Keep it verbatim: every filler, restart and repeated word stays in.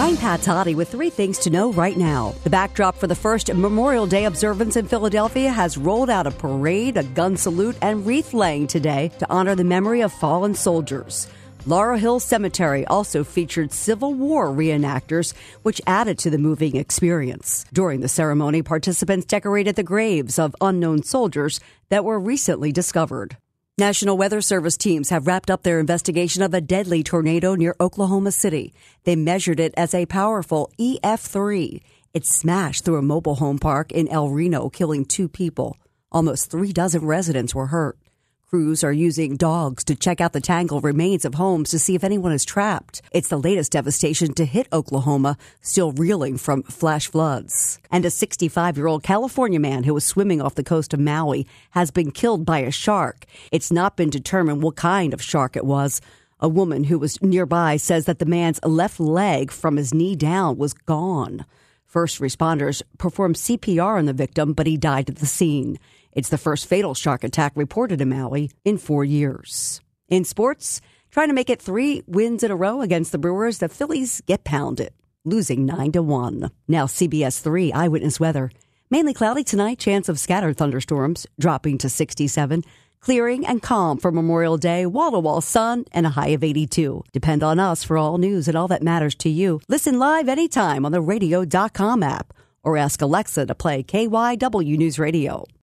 I'm Pat Toddy with three things to know right now. The backdrop for the first Memorial Day observance in Philadelphia has rolled out a parade, a gun salute, and wreath laying today to honor the memory of fallen soldiers. Laurel Hill Cemetery also featured Civil War reenactors, which added to the moving experience. During the ceremony, participants decorated the graves of unknown soldiers that were recently discovered. National Weather Service teams have wrapped up their investigation of a deadly tornado near Oklahoma City. They measured it as a powerful E F three. It smashed through a mobile home park in El Reno, killing two people. Almost three dozen residents were hurt. Crews are using dogs to check out the tangled remains of homes to see if anyone is trapped. It's the latest devastation to hit Oklahoma, still reeling from flash floods. And a sixty-five-year-old California man who was swimming off the coast of Maui has been killed by a shark. It's not been determined what kind of shark it was. A woman who was nearby says that the man's left leg from his knee down was gone. First responders performed C P R on the victim, but he died at the scene. It's the first fatal shark attack reported in Maui in four years. In sports, trying to make it three wins in a row against the Brewers, the Phillies get pounded, losing nine to one. Now C B S three Eyewitness Weather. Mainly cloudy tonight, chance of scattered thunderstorms, dropping to sixty-seven. Clearing and calm for Memorial Day, wall-to-wall sun, and a high of eighty-two. Depend on us for all news and all that matters to you. Listen live anytime on the radio dot com app or ask Alexa to play K Y W News Radio.